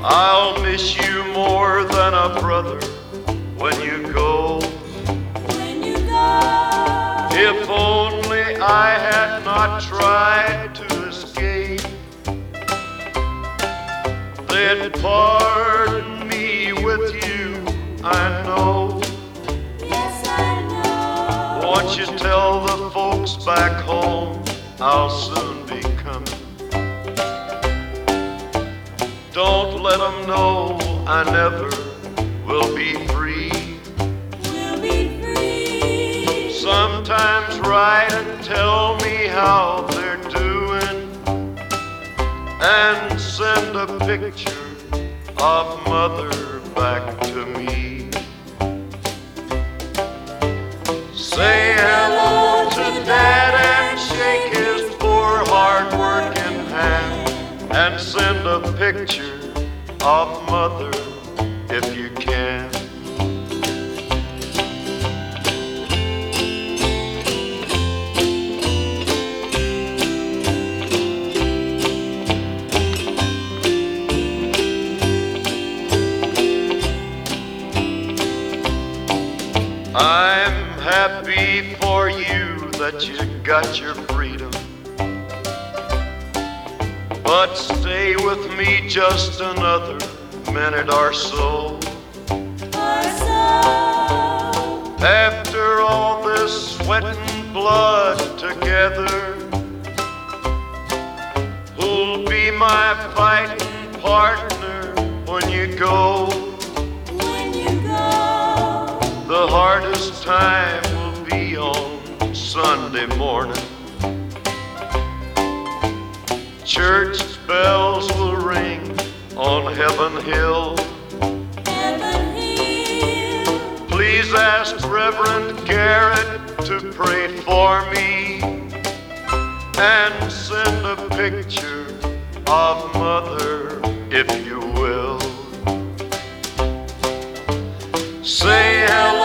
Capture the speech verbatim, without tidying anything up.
I'll miss you more than a brother when you go. When you go, If only I had not tried to escape, then pardon me with you, I know. yes I know. Won't you tell the folks back home I'll soon be coming? Don't let them know I never will be free. We'll be free. Sometimes write and tell me how they're doing, and send a picture of mother back to me. Say hello to Dad and shake his poor hard-working hand, and send a picture of mother if you can. I'm happy for you that you got your freedom, but stay with me just another minute or so. Or so. After all this sweat and blood together, who'll be my fighting partner when you go? When you go, The hardest time will be on Sunday morning. Church bells will ring on Heaven Hill. Heaven Hill. Please ask Reverend Garrett to pray for me, and send a picture of mother if you will. Say hello